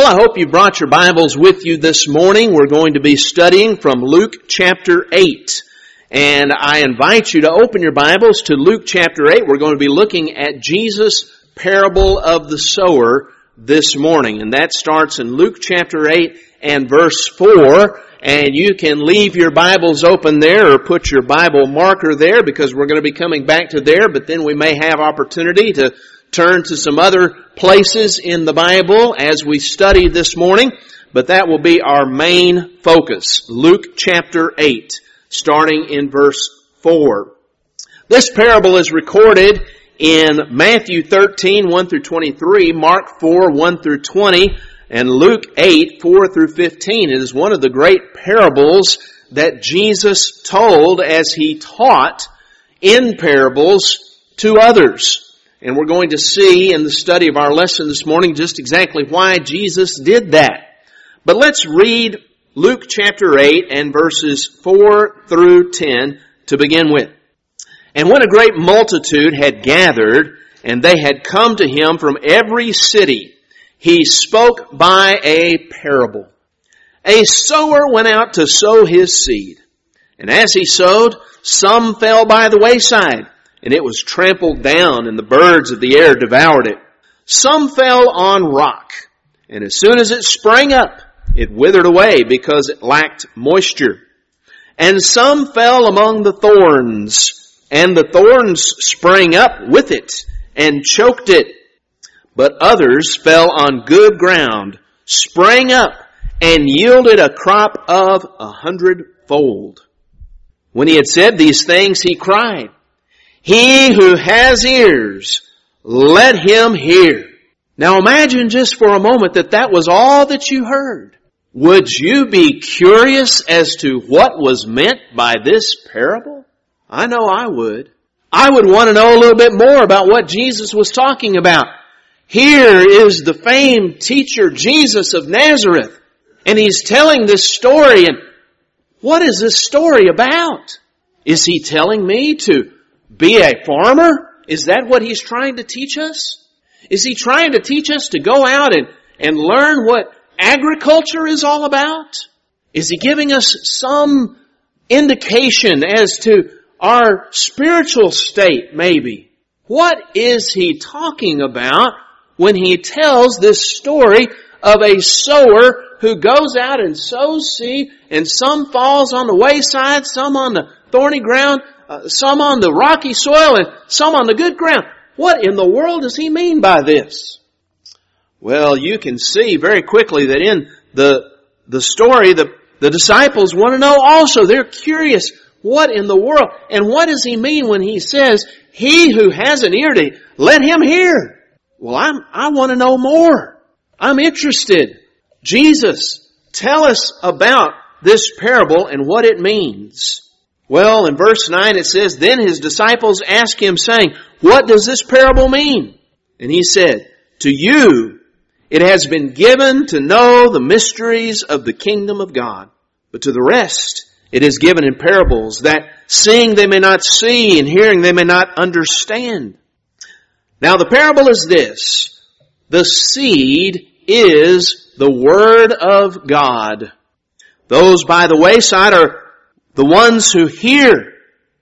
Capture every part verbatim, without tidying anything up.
Well, I hope you brought your Bibles with you this morning. We're going to be studying from Luke chapter eight. And I invite you to open your Bibles to Luke chapter eight. We're going to be looking at Jesus' parable of the sower this morning. And that starts in Luke chapter eight and verse four. And you can leave your Bibles open there or put your Bible marker there because we're going to be coming back to there. But then we may have opportunity to turn to some other places in the Bible as we study this morning, but that will be our main focus. Luke chapter eight, starting in verse four. This parable is recorded in Matthew thirteen, one through twenty-three, Mark four, one through twenty, and Luke eight, four through fifteen. It is one of the great parables that Jesus told as he taught in parables to others. And we're going to see in the study of our lesson this morning just exactly why Jesus did that. But let's read Luke chapter eight and verses four through ten to begin with. And when a great multitude had gathered, and they had come to him from every city, he spoke by a parable. A sower went out to sow his seed. And as he sowed, some fell by the wayside, and it was trampled down, and the birds of the air devoured it. Some fell on rock, and as soon as it sprang up, it withered away because it lacked moisture. And some fell among the thorns, and the thorns sprang up with it and choked it. But others fell on good ground, sprang up, and yielded a crop of a hundredfold. When he had said these things, he cried, "He who has ears, let him hear." Now imagine just for a moment that that was all that you heard. Would you be curious as to what was meant by this parable? I know I would. I would want to know a little bit more about what Jesus was talking about. Here is the famed teacher Jesus of Nazareth, and he's telling this story, and what is this story about? Is he telling me to be a farmer? Is that what he's trying to teach us? Is he trying to teach us to go out and, and learn what agriculture is all about? Is he giving us some indication as to our spiritual state, maybe? What is he talking about when he tells this story of a sower who goes out and sows seed, and some falls on the wayside, some on the thorny ground, Uh, some on the rocky soil and some on the good ground? What in the world does he mean by this? Well, you can see very quickly that in the the story, the, the disciples want to know also. They're curious. What in the world? And what does he mean when he says, "He who has an ear to let him hear"? Well, I'm, I want to know more. I'm interested. Jesus, tell us about this parable and what it means. Well, in verse nine it says, "Then his disciples asked him, saying, 'What does this parable mean?' And he said, 'To you it has been given to know the mysteries of the kingdom of God. But to the rest it is given in parables, that seeing they may not see, and hearing they may not understand.' Now the parable is this. The seed is the word of God. Those by the wayside are the ones who hear.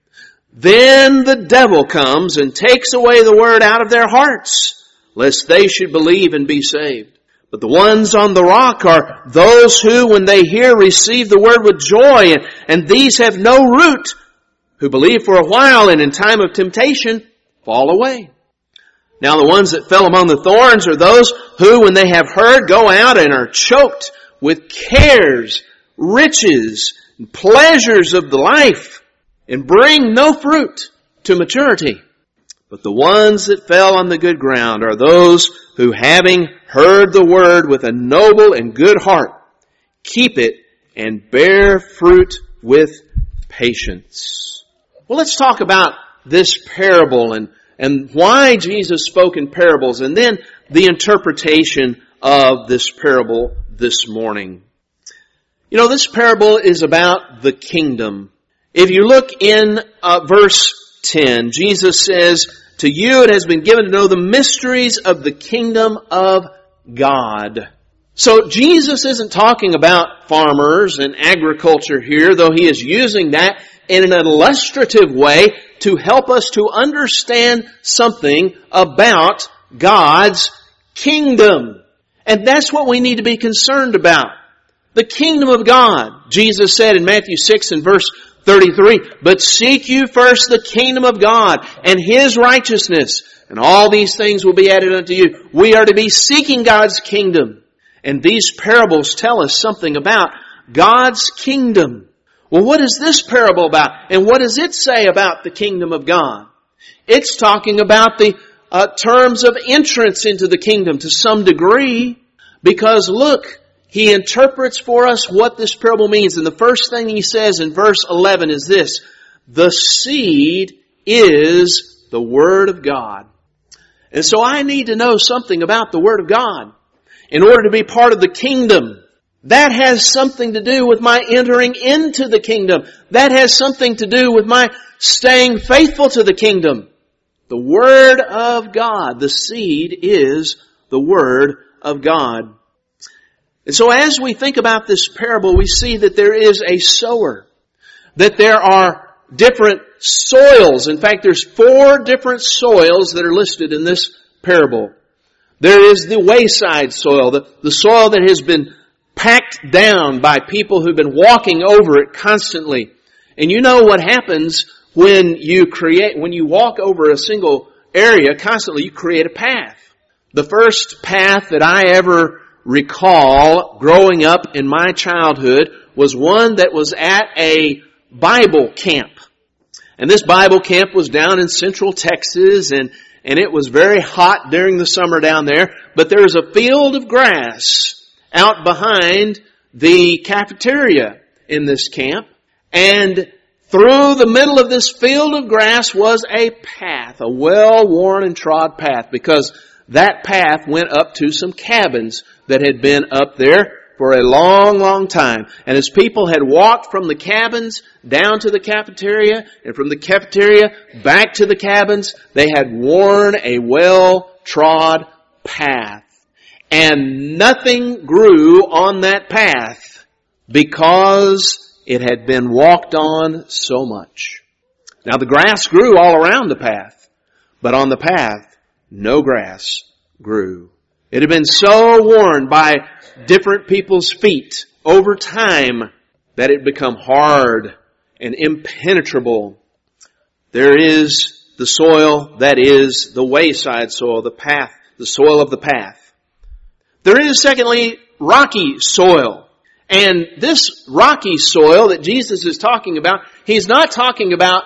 Then the devil comes and takes away the word out of their hearts, lest they should believe and be saved. But the ones on the rock are those who, when they hear, receive the word with joy, and, and these have no root, who believe for a while, and in time of temptation fall away. Now the ones that fell among the thorns are those who, when they have heard, go out and are choked with cares, riches, pleasures of the life, and bring no fruit to maturity. But the ones that fell on the good ground are those who, having heard the word with a noble and good heart, keep it and bear fruit with patience." Well, let's talk about this parable and, and why Jesus spoke in parables, and then the interpretation of this parable this morning. You know, this parable is about the kingdom. If you look in uh, verse ten, Jesus says, "To you it has been given to know the mysteries of the kingdom of God." So Jesus isn't talking about farmers and agriculture here, though he is using that in an illustrative way to help us to understand something about God's kingdom. And that's what we need to be concerned about. The kingdom of God. Jesus said in Matthew six and verse thirty-three, "But seek you first the kingdom of God and His righteousness, and all these things will be added unto you." We are to be seeking God's kingdom. And these parables tell us something about God's kingdom. Well, what is this parable about? And what does it say about the kingdom of God? It's talking about the uh, terms of entrance into the kingdom to some degree. Because look, he interprets for us what this parable means. And the first thing he says in verse eleven is this: the seed is the Word of God. And so I need to know something about the Word of God in order to be part of the kingdom. That has something to do with my entering into the kingdom. That has something to do with my staying faithful to the kingdom. The Word of God, the seed, is the Word of God. And so as we think about this parable, we see that there is a sower, that there are different soils. In fact, there's four different soils that are listed in this parable. There is the wayside soil, the, the soil that has been packed down by people who've been walking over it constantly. And you know what happens when you create, when you walk over a single area constantly, you create a path. The first path that I ever recall growing up in my childhood was one that was at a Bible camp. And this Bible camp was down in central Texas, and And it was very hot during the summer down there. But there was a field of grass out behind the cafeteria in this camp. And through the middle of this field of grass was a path, a well-worn and trod path, because that path went up to some cabins that had been up there for a long, long time. And as people had walked from the cabins down to the cafeteria, and from the cafeteria back to the cabins, they had worn a well-trod path. And nothing grew on that path because it had been walked on so much. Now the grass grew all around the path, but on the path, no grass grew. It had been so worn by different people's feet over time that it become hard and impenetrable. There is the soil that is the wayside soil, the path, the soil of the path. There is, secondly, rocky soil. And this rocky soil that Jesus is talking about, he's not talking about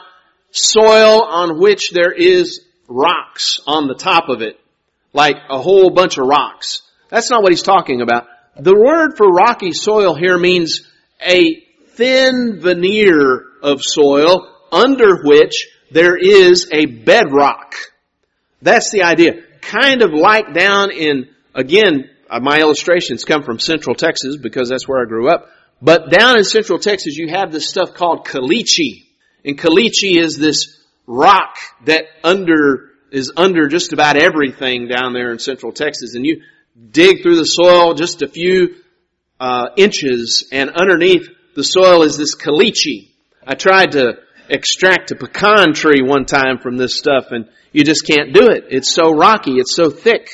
soil on which there is rocks on the top of it, like a whole bunch of rocks. That's not what he's talking about. The word for rocky soil here means a thin veneer of soil under which there is a bedrock. That's the idea. Kind of like down in, again, my illustrations come from Central Texas because that's where I grew up. But down in Central Texas, you have this stuff called caliche. And caliche is this rock that under is under just about everything down there in Central Texas. And you dig through the soil just a few uh, inches, and underneath the soil is this caliche. I tried to extract a pecan tree one time from this stuff, and you just can't do it. It's so rocky. It's so thick.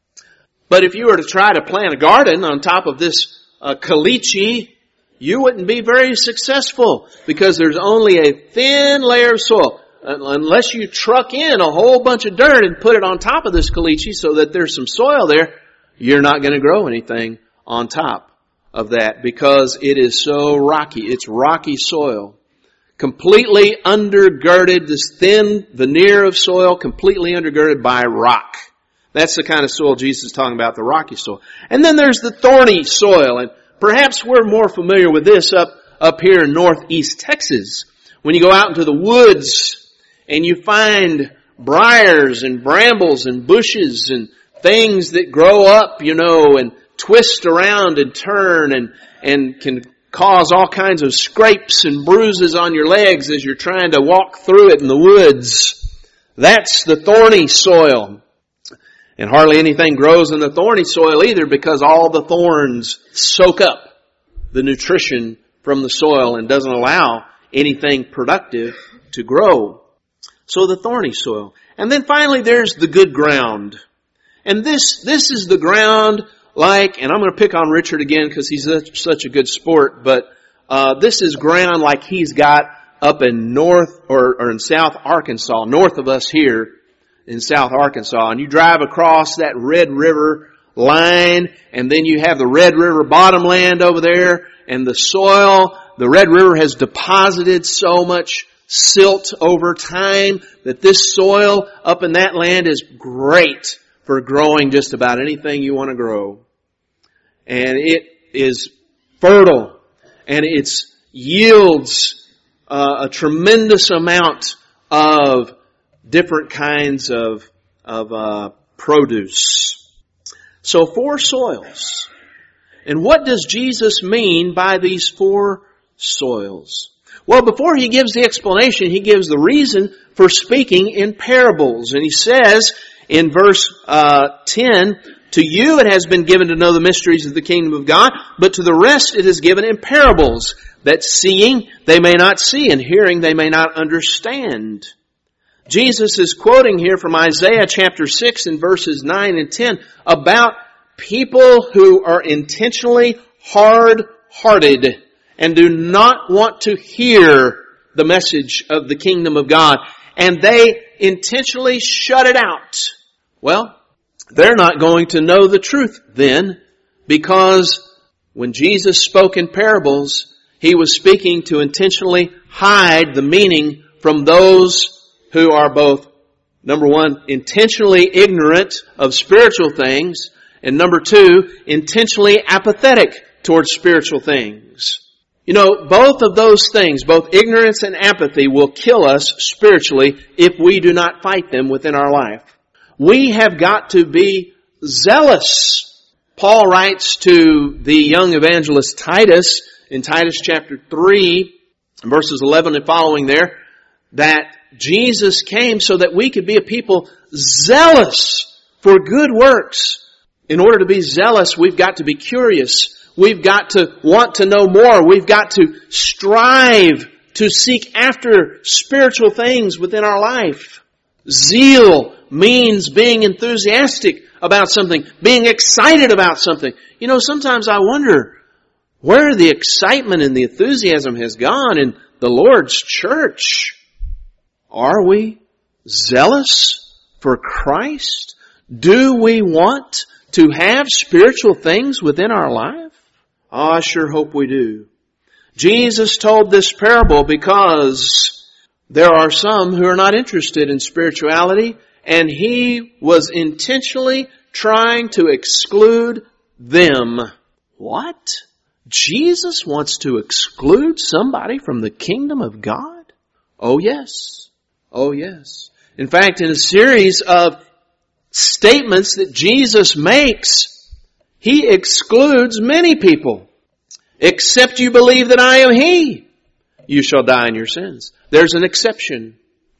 But if you were to try to plant a garden on top of this uh, caliche, you wouldn't be very successful because there's only a thin layer of soil. Uh, unless you truck in a whole bunch of dirt and put it on top of this caliche so that there's some soil there, you're not going to grow anything on top of that because it is so rocky. It's rocky soil. Completely undergirded, this thin veneer of soil, completely undergirded by rock. That's the kind of soil Jesus is talking about, the rocky soil. And then there's the thorny soil. And perhaps we're more familiar with this up, up here in northeast Texas. When you go out into the woods and you find briars and brambles and bushes and things that grow up, you know, and twist around and turn and, and can cause all kinds of scrapes and bruises on your legs as you're trying to walk through it in the woods. That's the thorny soil. And hardly anything grows in the thorny soil either, because all the thorns soak up the nutrition from the soil and doesn't allow anything productive to grow. So the thorny soil. And then finally there's the good ground. And this, this is the ground like, and I'm going to pick on Richard again because he's such, such a good sport, but uh, this is ground like he's got up in North or, or in South Arkansas, north of us here in South Arkansas. And you drive across that Red River line, and then you have the Red River bottomland over there, and the soil, the Red River has deposited so much silt over time that this soil up in that land is great for growing just about anything you want to grow. And it is fertile, and it yields uh, a tremendous amount of different kinds of, of uh, produce. So four soils. And what does Jesus mean by these four soils? Well, before he gives the explanation, he gives the reason for speaking in parables. And he says in verse uh, ten, to you it has been given to know the mysteries of the kingdom of God, but to the rest it is given in parables, that seeing they may not see, and hearing they may not understand. Jesus is quoting here from Isaiah chapter six in verses nine and ten about people who are intentionally hard-hearted and do not want to hear the message of the kingdom of God. And they intentionally shut it out. Well, they're not going to know the truth then, because when Jesus spoke in parables, he was speaking to intentionally hide the meaning from those who are both, number one, intentionally ignorant of spiritual things, and number two, intentionally apathetic towards spiritual things. You know, both of those things, both ignorance and apathy, will kill us spiritually if we do not fight them within our life. We have got to be zealous. Paul writes to the young evangelist Titus in Titus chapter three, verses eleven and following there, that Jesus came so that we could be a people zealous for good works. In order to be zealous, we've got to be curious. We've got to want to know more. We've got to strive to seek after spiritual things within our life. Zeal means being enthusiastic about something, being excited about something. You know, sometimes I wonder where the excitement and the enthusiasm has gone in the Lord's church. Are we zealous for Christ? Do we want to have spiritual things within our life? Oh, I sure hope we do. Jesus told this parable because there are some who are not interested in spirituality, and he was intentionally trying to exclude them. What? Jesus wants to exclude somebody from the kingdom of God? Oh yes. Oh yes. In fact, in a series of statements that Jesus makes, he excludes many people. Except you believe that I am He, you shall die in your sins. There's an exception.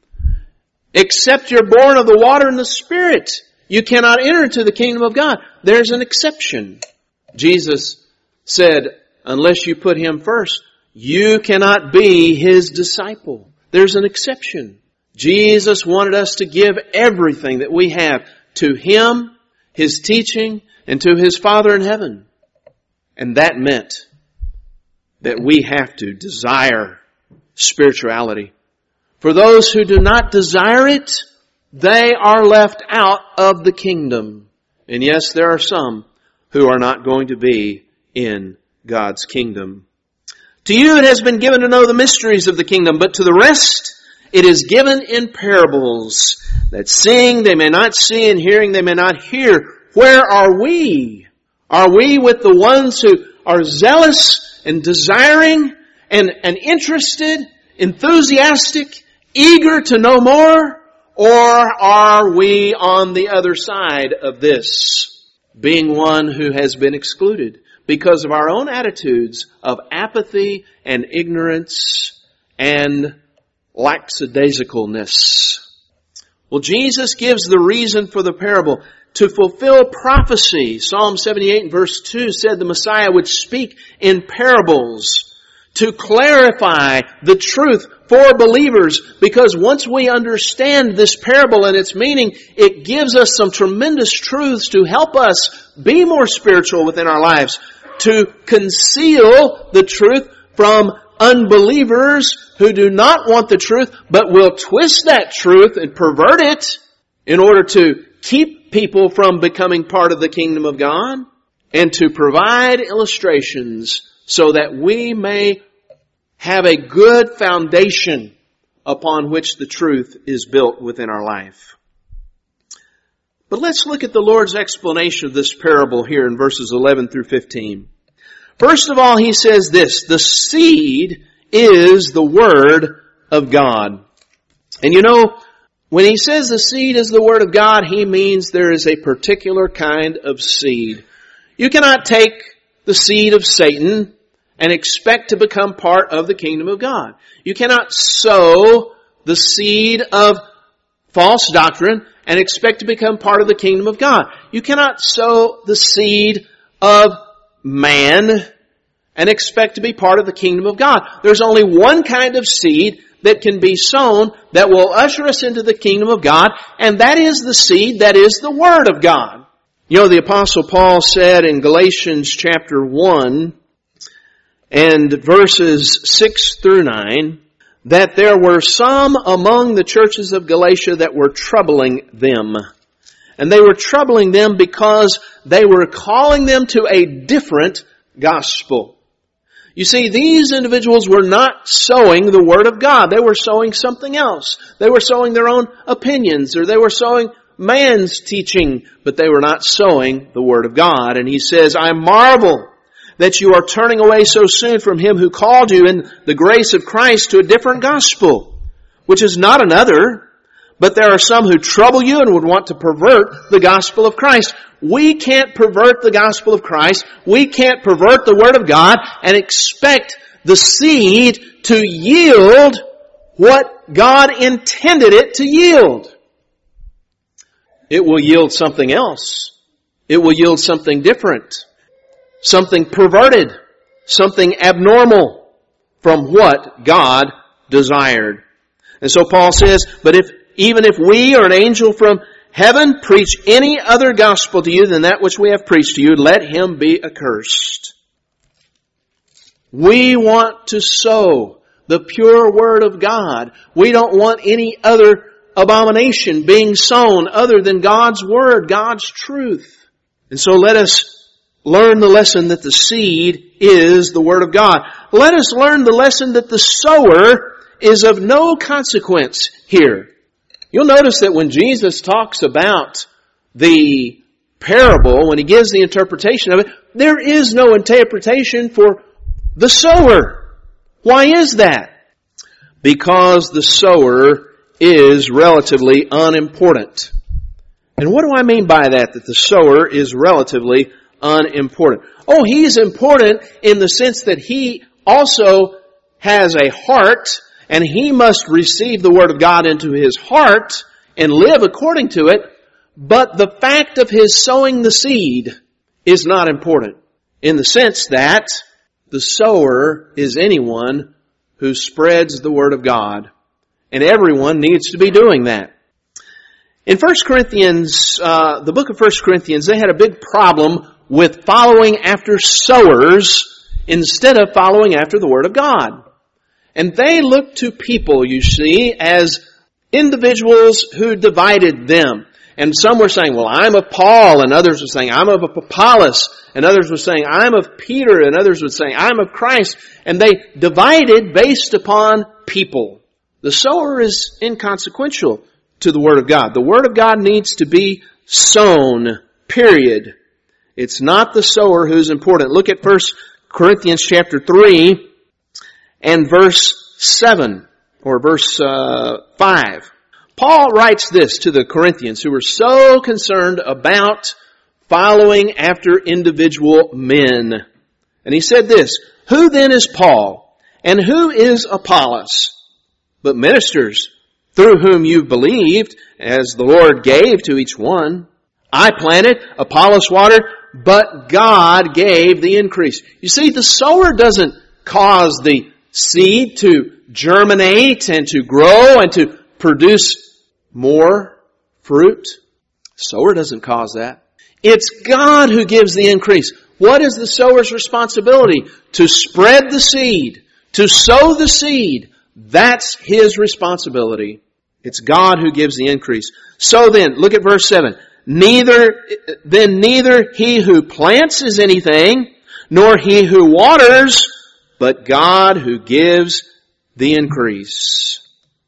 Except you're born of the water and the Spirit, you cannot enter into the kingdom of God. There's an exception. Jesus said, unless you put Him first, you cannot be His disciple. There's an exception. Jesus wanted us to give everything that we have to Him, His teaching, and to His Father in heaven. And that meant that we have to desire spirituality. For those who do not desire it, they are left out of the kingdom. And yes, there are some who are not going to be in God's kingdom. To you it has been given to know the mysteries of the kingdom, but to the rest it is given in parables, that seeing they may not see, and hearing they may not hear. Where are we? Are we with the ones who are zealous and desiring and, and interested, enthusiastic, eager to know more? Or are we on the other side of this, being one who has been excluded because of our own attitudes of apathy and ignorance and lackadaisicalness? Well, Jesus gives the reason for the parable. to fulfill prophecy. Psalm seventy-eight and verse two said the Messiah would speak in parables to clarify the truth for believers, because once we understand this parable and its meaning, it gives us some tremendous truths to help us be more spiritual within our lives, to conceal the truth from unbelievers who do not want the truth, but will twist that truth and pervert it in order to keep people from becoming part of the kingdom of God, and to provide illustrations so that we may have a good foundation upon which the truth is built within our life. But let's look at the Lord's explanation of this parable here in verses eleven through fifteen. First of all, He says this: the seed is the Word of God. And you know, when He says the seed is the Word of God, He means there is a particular kind of seed. You cannot take the seed of Satan and expect to become part of the kingdom of God. You cannot sow the seed of false doctrine and expect to become part of the kingdom of God. You cannot sow the seed of man and expect to be part of the kingdom of God. There's only one kind of seed that can be sown that will usher us into the kingdom of God, and that is the seed that is the Word of God. You know, the Apostle Paul said in Galatians chapter one and verses six through nine that there were some among the churches of Galatia that were troubling them. And they were troubling them because they were calling them to a different gospel. You see, these individuals were not sowing the Word of God. They were sowing something else. They were sowing their own opinions, or they were sowing man's teaching, but they were not sowing the Word of God. And he says, I marvel that you are turning away so soon from Him who called you in the grace of Christ to a different gospel, which is not another, but there are some who trouble you and would want to pervert the gospel of Christ. We can't pervert the gospel of Christ. We can't pervert the Word of God and expect the seed to yield what God intended it to yield. It will yield something else. It will yield something different. Something perverted. Something abnormal from what God desired. And so Paul says, but if even if we or an angel from heaven preach any other gospel to you than that which we have preached to you, let him be accursed. We want to sow the pure Word of God. We don't want any other abomination being sown other than God's Word, God's truth. And so let us learn the lesson that the seed is the Word of God. Let us learn the lesson that the sower is of no consequence here. You'll notice that when Jesus talks about the parable, when He gives the interpretation of it, there is no interpretation for the sower. Why is that? Because the sower is relatively unimportant. And what do I mean by that, that the sower is relatively unimportant? Oh, he's important in the sense that he also has a heart, and he must receive the Word of God into his heart and live according to it. But the fact of his sowing the seed is not important, in the sense that the sower is anyone who spreads the Word of God. And everyone needs to be doing that. In First Corinthians, uh, the book of First Corinthians, they had a big problem with following after sowers instead of following after the Word of God. And they looked to people, you see, as individuals who divided them. And some were saying, well, I'm of Paul, and others were saying, I'm of Apollos, and others were saying, I'm of Peter, and others were saying, I'm of Christ. And they divided based upon people. The sower is inconsequential to the Word of God. The Word of God needs to be sown, period. It's not the sower who's important. Look at First Corinthians chapter three and verse seven, or verse uh, five. Paul writes this to the Corinthians who were so concerned about following after individual men. And he said this, who then is Paul, and who is Apollos, but ministers through whom you believed, as the Lord gave to each one? I planted, Apollos watered, but God gave the increase. You see, the sower doesn't cause the seed to germinate and to grow and to produce more fruit. The sower doesn't cause that. It's God who gives the increase. What is the sower's responsibility? To spread the seed, to sow the seed. That's his responsibility. It's God who gives the increase. So then, look at verse seven. Neither, then neither he who plants is anything, nor he who waters, but God who gives the increase.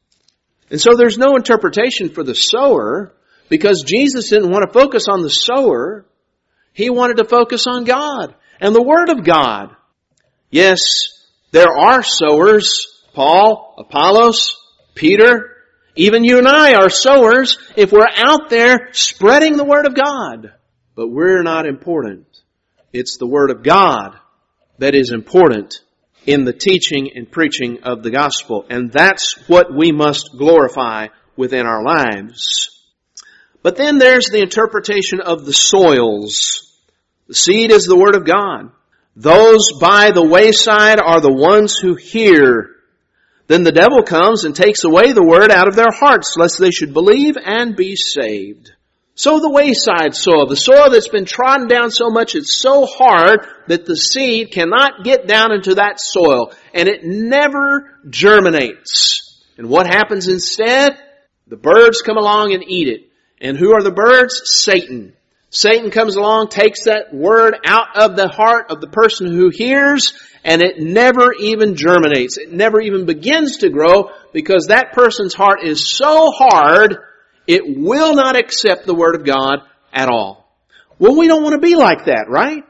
And so there's no interpretation for the sower, because Jesus didn't want to focus on the sower. He wanted to focus on God and the Word of God. Yes, there are sowers. Paul, Apollos, Peter, even you and I are sowers if we're out there spreading the Word of God. But we're not important. It's the Word of God that is important in the teaching and preaching of the gospel. And that's what we must glorify within our lives. But then there's the interpretation of the soils. The seed is the Word of God. Those by the wayside are the ones who hear. Then the devil comes and takes away the Word out of their hearts, lest they should believe and be saved. So the wayside soil, the soil that's been trodden down so much, it's so hard that the seed cannot get down into that soil, and it never germinates. And what happens instead? The birds come along and eat it. And who are the birds? Satan. Satan comes along, takes that word out of the heart of the person who hears, and it never even germinates. It never even begins to grow, because that person's heart is so hard, it will not accept the Word of God at all. Well, we don't want to be like that, right?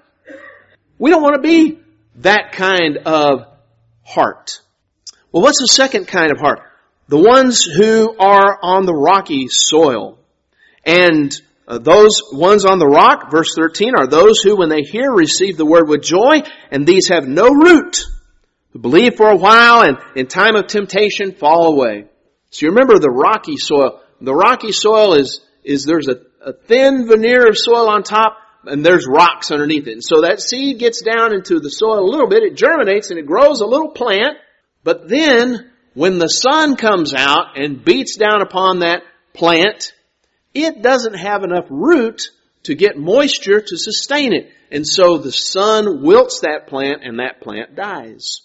We don't want to be that kind of heart. Well, what's the second kind of heart? The ones who are on the rocky soil. And uh, those ones on the rock, verse thirteen, are those who, when they hear, receive the word with joy, and these have no root, who believe for a while and in time of temptation fall away. So you remember the rocky soil. The rocky soil is, is there's a, a thin veneer of soil on top, and there's rocks underneath it. And so that seed gets down into the soil a little bit, it germinates, and it grows a little plant. But then, when the sun comes out and beats down upon that plant, it doesn't have enough root to get moisture to sustain it. And so the sun wilts that plant, and that plant dies.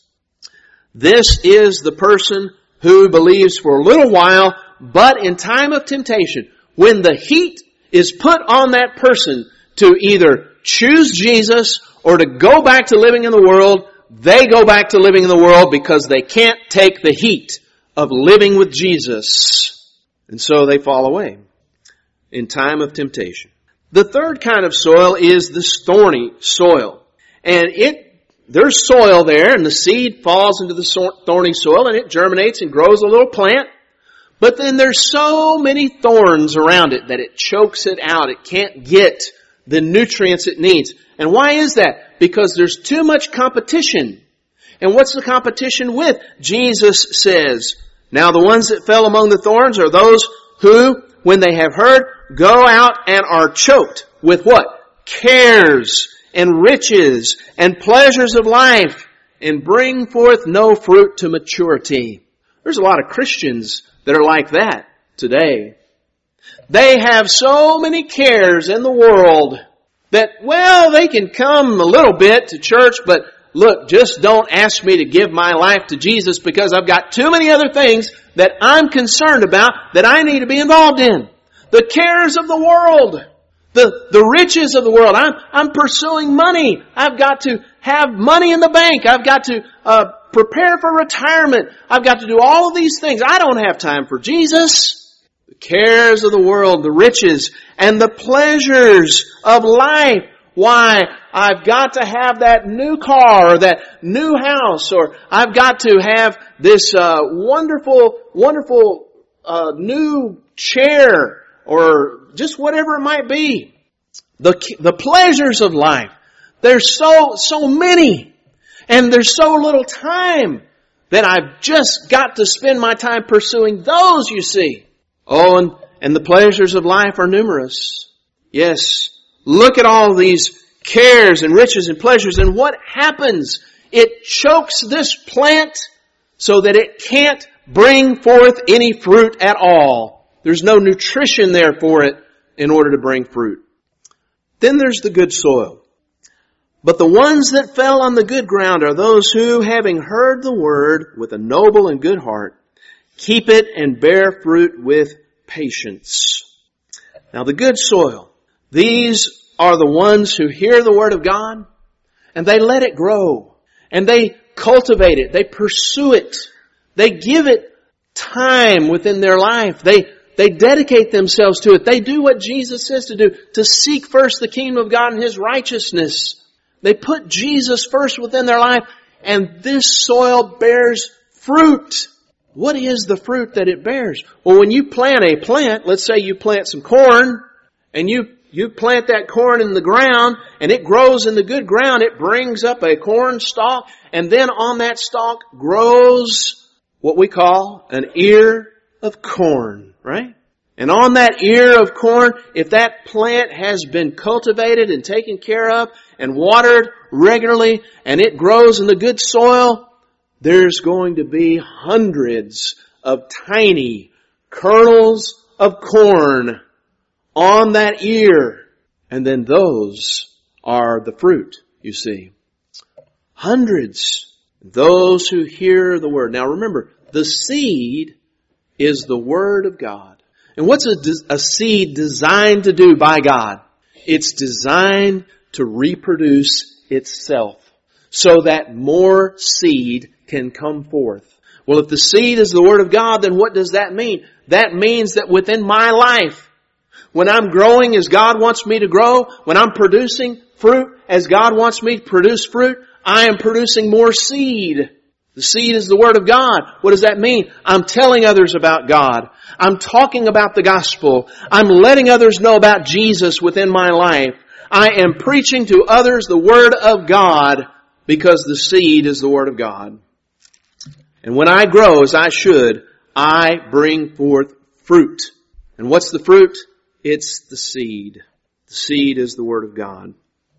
This is the person who believes for a little while, but in time of temptation, when the heat is put on that person to either choose Jesus or to go back to living in the world, they go back to living in the world because they can't take the heat of living with Jesus. And so they fall away in time of temptation. The third kind of soil is the thorny soil. And it, there's soil there, and the seed falls into the thorny soil, and it germinates and grows a little plant. But then there's so many thorns around it that it chokes it out. It can't get the nutrients it needs. And why is that? Because there's too much competition. And what's the competition with? Jesus says, now the ones that fell among the thorns are those who, when they have heard, go out and are choked with what? Cares and riches and pleasures of life, and bring forth no fruit to maturity. There's a lot of Christians that are like that today. They have so many cares in the world that, well, they can come a little bit to church, but look, just don't ask me to give my life to Jesus, because I've got too many other things that I'm concerned about that I need to be involved in. The cares of the world. The, the riches of the world. I'm, I'm pursuing money. I've got to have money in the bank. I've got to uh, prepare for retirement. I've got to do all of these things. I don't have time for Jesus. The cares of the world, the riches, and the pleasures of life. Why? I've got to have that new car or that new house, or I've got to have this uh, wonderful, wonderful uh, new chair, or just whatever it might be. The, the pleasures of life. There's so, so many. And there's so little time that I've just got to spend my time pursuing those, you see. Oh, and, and the pleasures of life are numerous. Yes, look at all these cares and riches and pleasures, and what happens? It chokes this plant so that it can't bring forth any fruit at all. There's no nutrition there for it in order to bring fruit. Then there's the good soil. But the ones that fell on the good ground are those who, having heard the word with a noble and good heart, keep it and bear fruit with patience. Now the good soil, these are the ones who hear the word of God and they let it grow and they cultivate it. They pursue it. They give it time within their life. They They dedicate themselves to it. They do what Jesus says to do, to seek first the kingdom of God and His righteousness. They put Jesus first within their life, and this soil bears fruit. What is the fruit that it bears? Well, when you plant a plant, let's say you plant some corn, and you, you plant that corn in the ground, and it grows in the good ground, it brings up a corn stalk, and then on that stalk grows what we call an ear of corn, right? And on that ear of corn, if that plant has been cultivated and taken care of and watered regularly and it grows in the good soil, there's going to be hundreds of tiny kernels of corn on that ear. And then those are the fruit, you see. Hundreds. Those who hear the word. Now remember, the seed is the Word of God. And what's a, a seed designed to do by God? It's designed to reproduce itself so that more seed can come forth. Well, if the seed is the Word of God, then what does that mean? That means that within my life, when I'm growing as God wants me to grow, when I'm producing fruit as God wants me to produce fruit, I am producing more seed. The seed is the Word of God. What does that mean? I'm telling others about God. I'm talking about the gospel. I'm letting others know about Jesus within my life. I am preaching to others the Word of God because the seed is the Word of God. And when I grow as I should, I bring forth fruit. And what's the fruit? It's the seed. The seed is the Word of God.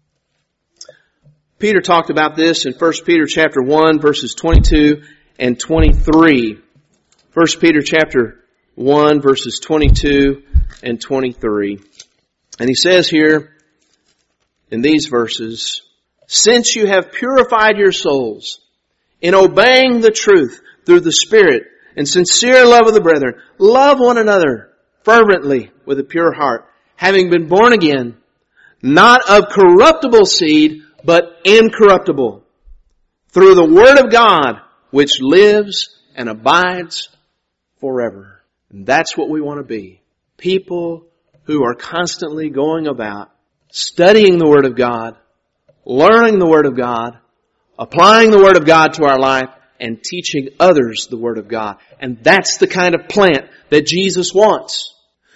Peter talked about this in First Peter chapter one, verses twenty-two and twenty-three. First Peter chapter one, verses twenty-two and twenty-three. And he says here in these verses, since you have purified your souls in obeying the truth through the Spirit and sincere love of the brethren, love one another fervently with a pure heart, having been born again, not of corruptible seed, but incorruptible, through the Word of God, which lives and abides forever. And that's what we want to be. People who are constantly going about studying the Word of God, learning the Word of God, applying the Word of God to our life, and teaching others the Word of God. And that's the kind of plant that Jesus wants.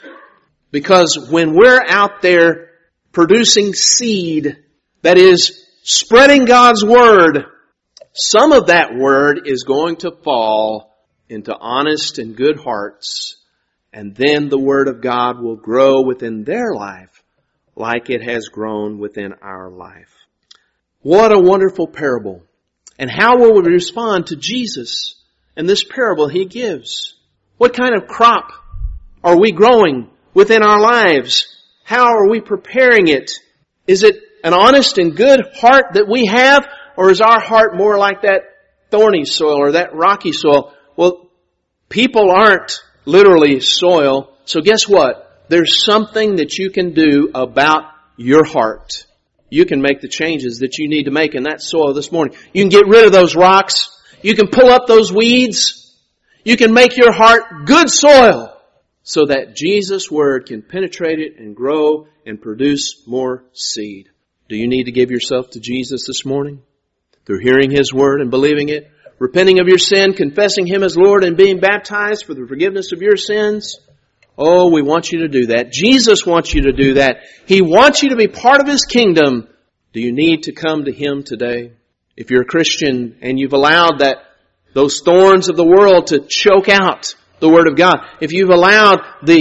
Because when we're out there producing seed, that is, spreading God's Word, some of that Word is going to fall into honest and good hearts, and then the Word of God will grow within their life like it has grown within our life. What a wonderful parable. And how will we respond to Jesus and this parable He gives? What kind of crop are we growing within our lives? How are we preparing it? Is it an honest and good heart that we have, or is our heart more like that thorny soil or that rocky soil? Well, people aren't literally soil, so guess what? There's something that you can do about your heart. You can make the changes that you need to make in that soil this morning. You can get rid of those rocks. You can pull up those weeds. You can make your heart good soil so that Jesus' Word can penetrate it and grow and produce more seed. Do you need to give yourself to Jesus this morning? Through hearing His Word and believing it, repenting of your sin, confessing Him as Lord, and being baptized for the forgiveness of your sins? Oh, we want you to do that. Jesus wants you to do that. He wants you to be part of His kingdom. Do you need to come to Him today? If you're a Christian and you've allowed that those thorns of the world to choke out the Word of God, if you've allowed the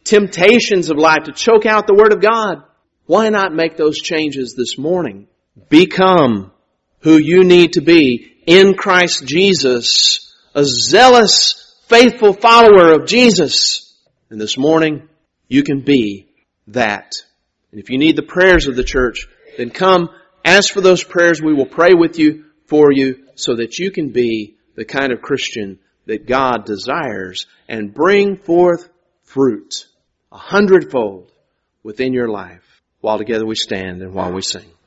temptations of life to choke out the Word of God. Why not make those changes this morning? Become who you need to be in Christ Jesus, a zealous, faithful follower of Jesus. And this morning, you can be that. And if you need the prayers of the church, then come, ask for those prayers. We will pray with you, for you, so that you can be the kind of Christian that God desires and bring forth fruit a hundredfold within your life. While together we stand and while we sing.